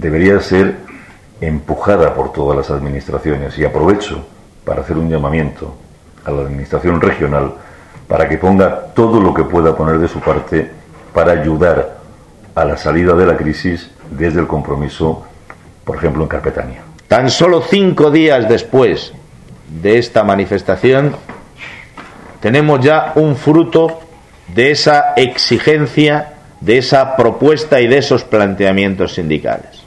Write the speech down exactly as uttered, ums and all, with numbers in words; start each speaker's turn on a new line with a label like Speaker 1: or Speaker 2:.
Speaker 1: debería ser empujada por todas las administraciones, y aprovecho para hacer un llamamiento a la administración regional para que ponga todo lo que pueda poner de su parte para ayudar a la salida de la crisis desde el compromiso, por ejemplo, en Carpetania.
Speaker 2: Tan solo cinco días después de esta manifestación tenemos ya un fruto de esa exigencia, de esa propuesta y de esos planteamientos sindicales.